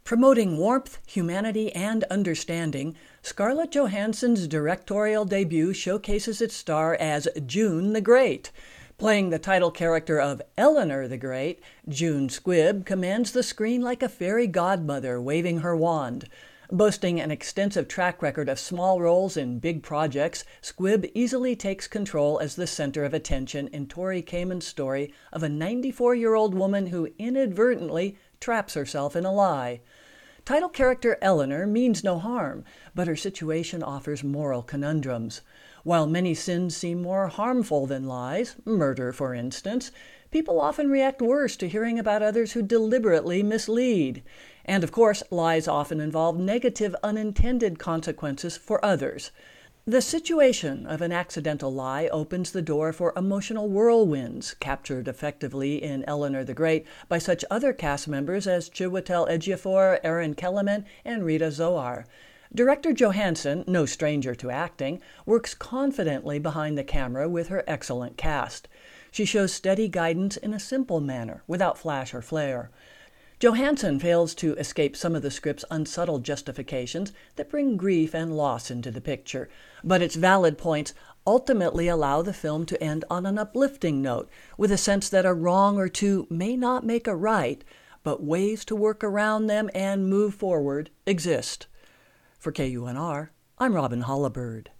Promoting warmth, humanity, and understanding, Scarlett Johansson's directorial debut showcases its star as June the Great. Playing the title character of Eleanor the Great, June Squibb commands the screen like a fairy godmother waving her wand. Boasting an extensive track record of small roles in big projects, Squibb easily takes control as the center of attention in Tori Kamen's story of a 94-year-old woman who inadvertently traps herself in a lie. Title character Eleanor means no harm, but her situation offers moral conundrums. While many sins seem more harmful than lies, murder for instance, people often react worse to hearing about others who deliberately mislead. And of course, lies often involve negative unintended consequences for others. The situation of an accidental lie opens the door for emotional whirlwinds, captured effectively in Eleanor the Great by such other cast members as Chiwetel Ejiofor, Erin Kellyman, and Rita Zohar. Director Johansson, no stranger to acting, works confidently behind the camera with her excellent cast. She shows steady guidance in a simple manner, without flash or flare. Johansson fails to escape some of the script's unsubtle justifications that bring grief and loss into the picture, but its valid points ultimately allow the film to end on an uplifting note, with a sense that a wrong or two may not make a right, but ways to work around them and move forward exist. For KUNR, I'm Robin Hollibird.